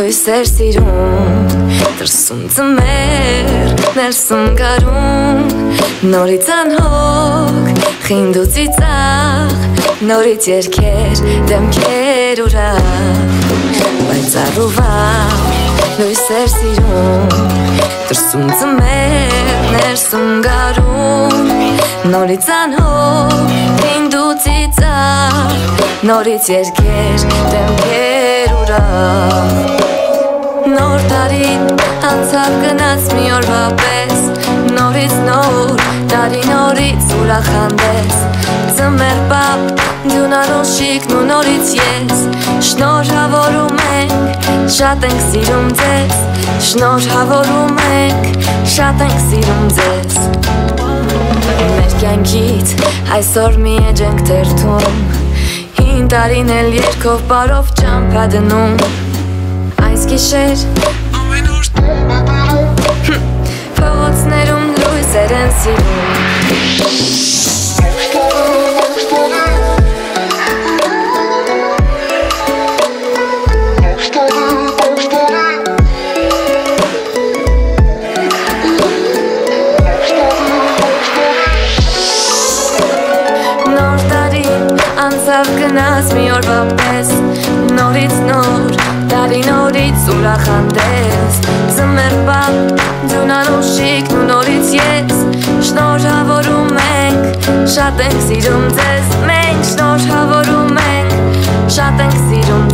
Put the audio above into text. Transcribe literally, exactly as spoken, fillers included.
լույսեր սիրուն դրսում ձմեր ներսում գարուն նորից անհոգ խինդ ու ծիծաղ նորից երկեր դեմքեր ուրախ բայց առուվար լույսեր սիրուն դրսում ձմեր ներսում գարուն նորից անհոգ խինդ ու ծիծաղ նորից երկեր դեմքեր ուրախ Նոր տարին անցավ գնաց մի օրվա պես Նորից նոր տարի նորից ուրախանդես Ձմեր պապ դյունարոն շիկն ու նորից ես Շնորհավորում ենք շատ ենք սիրում ձեզ Շնորհավորում ենք շատ ենք սիրում ձեզ Մեր կյանքից այսօր մի էջ ենք թերթում Հին տարին էլ երկով բարով ճամփա դնում Այս գիշեր ամեն օր Փողոցներում լույսեր են սիրում Նոր տարին անցավ գնաց մի օրվա պես Նորից նոր Տարի նորից ուրախանդես Ձմեր պապ դյունարոն շիկն ու նորից ես Շնորհավորում ենք շատ ենք սիրում ձեզ Մենք շնորհավորում ենք շատ ենք սիրում